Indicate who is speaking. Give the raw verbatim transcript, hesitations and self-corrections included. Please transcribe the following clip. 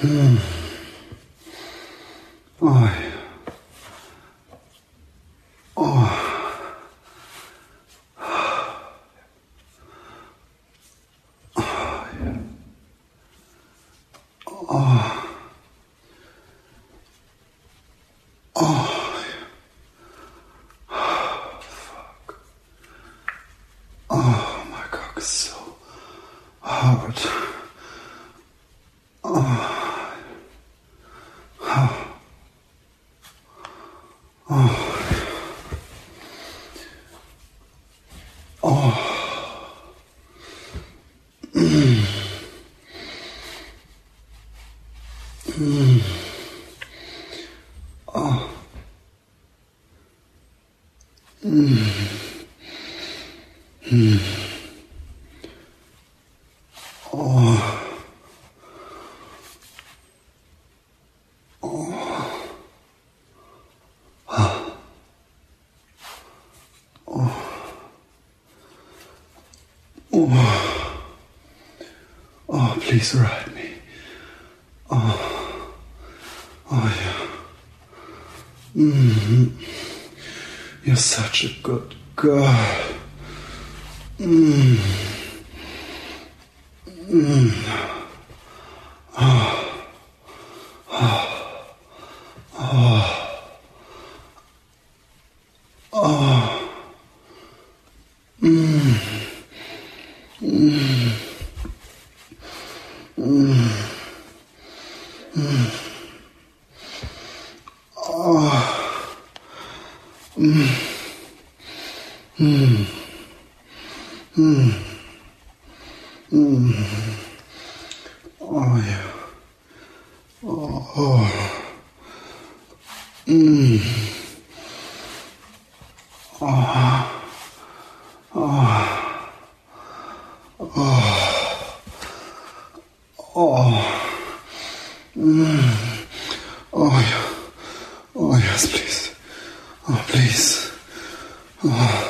Speaker 1: Mm. Oh, yeah. Oh. Oh, yeah. Oh. Oh, yeah. Fuck. Oh, my cock is so hard. Oh. Oh. Oh. Oh. Mm. Mm. Oh. Mm. Mm. Oh. Oh. Oh. Oh. Oh, please ride me. Oh. Oh, yeah. Mm-hmm. You're such a good girl. Mm. Mm. Oh. Oh. Oh. Oh. Mm. Mm. Mm. Mm. Oh. Mm. Mm. Mm. Mm. Oh, yeah. Oh. Oh. Mm. Oh. Oh. Oh. Oh. Mm. Oh, yeah. Oh, yes, please. Oh, please. Oh.